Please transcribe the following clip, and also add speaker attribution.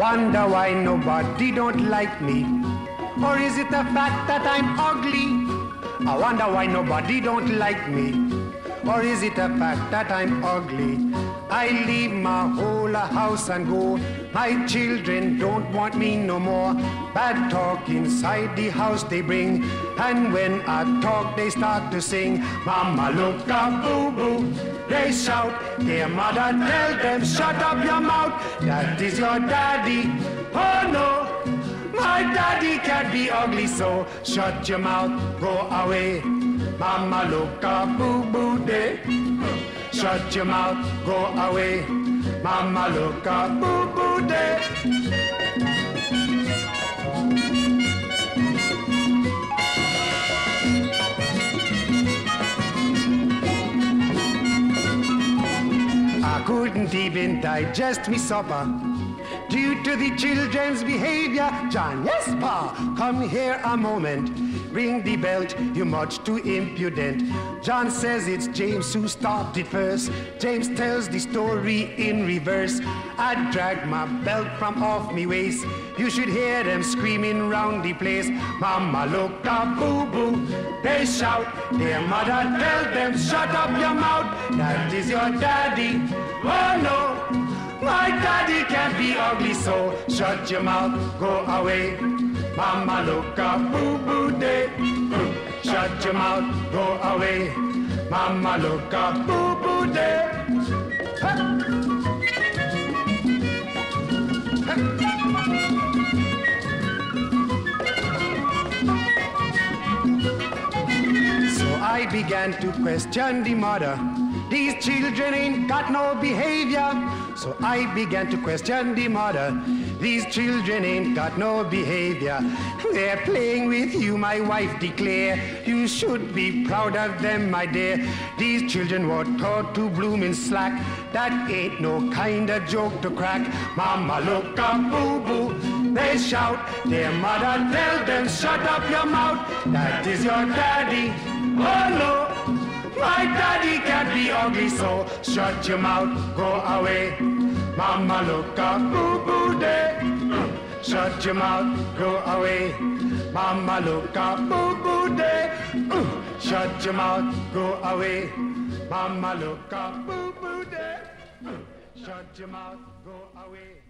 Speaker 1: wonder why nobody don't like me. Or is it the fact that I'm ugly? I wonder why nobody don't like me. Or is it the fact that I'm ugly? I leave my whole house and go. My children don't want me no more. Bad talk inside the house they bring. And when I talk they start to sing. Mama look up, boo-boo. They shout. Their mother tell them, shut up your mouth. That is your daddy. Oh no, my daddy can't be ugly, so shut your mouth, go away. Mama look up, boo-boo day. Shut your mouth, go away. Mama look up, boo-boo day. I couldn't even digest me supper due to the children's behavior. John, yes, Pa, come here a moment. Ring the belt, you're much too impudent. John says it's James who started first. James tells the story in reverse. I dragged my belt from off me waist. You should hear them screaming round the place. Mama look up, boo-boo. They shout. Their mother tell them, shut up your mouth. That is your daddy. Oh no, my daddy can't be ugly, so shut your mouth, go away. Mama look up, boo-boo day. Shut your mouth, go away. Mama look up, boo-boo day. So I began to question the mother. These children ain't got no behavior. So I began to question the mother. These children ain't got no behavior. They're playing with you, my wife declare. You should be proud of them, my dear. These children were taught to bloom in slack. That ain't no kind of joke to crack. Mama look up, boo-boo. They shout. Their mother tell them, shut up your mouth. That is your daddy. Oh no, my daddy can't be ugly, so shut your mouth, go away. Mama look up, boo-boo day. Shut your mouth, go away. Mama look up, boo-boo day. Shut your mouth, go away. Mama look up, boo-boo day. Shut your mouth, go away.